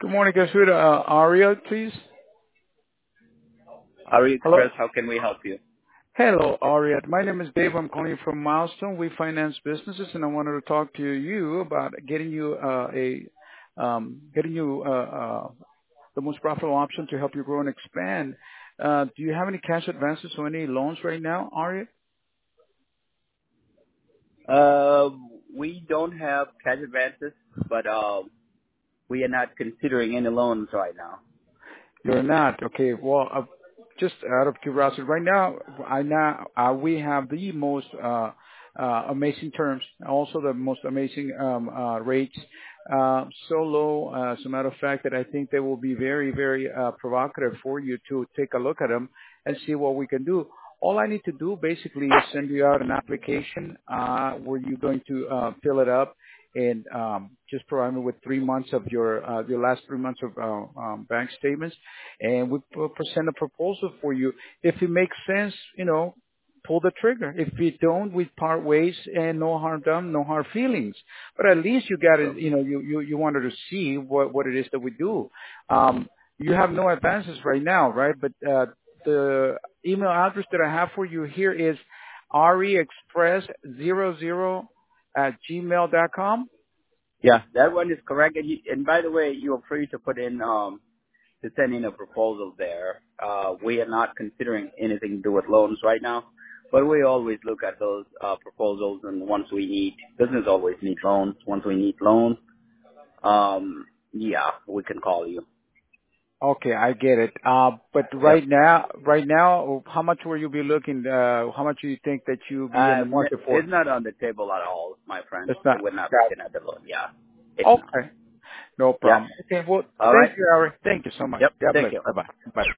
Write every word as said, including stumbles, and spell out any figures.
Good morning, guys. With uh, Aria, please. Ari Hello. Express, how can we help you? Hello, Aria. My name is Dave. I'm calling you from Milestone. We finance businesses, and I wanted to talk to you about getting you uh, a um, getting you uh, uh, the most profitable option to help you grow and expand. Uh, do you have any cash advances or any loans right now, Aria? Uh, we don't have cash advances, but um, we are not considering any loans right now. You're not. Okay. Well, uh, just out of curiosity, right now, I now uh, we have the most uh, uh, amazing terms, also the most amazing um, uh, rates, uh, so low. Uh, as a matter of fact, that I think they will be very, very uh, provocative for you to take a look at them and see what we can do. All I need to do basically is send you out an application uh, where you're going to uh, fill it up and um, just provide me with three months of your uh, your last three months of uh, um, bank statements, and we p- present a proposal for you. If it makes sense, you know, pull the trigger. If you don't, we part ways, and no harm done, no hard feelings. But at least you got So, to, you know, you you you wanted to see what what it is that we do. Um, you have no advances right now, right? But uh, the email address that I have for you here is reexpress zero zero at gmail dot com. yeah, that one is correct. And, you, and by the way, you are free to put in um, to send in a proposal there. Uh, we are not considering anything to do with loans right now, but we always look at those uh, proposals. And once we need business, always need loans. Once we need loans, um, yeah, we can call you. Okay, I get it. Uh, but Yep. right now, right now, how much will you be looking? Uh, how much do you think that you'll be in the Um, market for? it's not on the table at all, my friend. It's not. We're not looking Got at the loan. Yeah, it's it. not. Okay, no Yeah. problem. Okay, well, All thank right. you, Ari. Thank you so much. Yep. God Thank bless. you. Bye bye. Bye.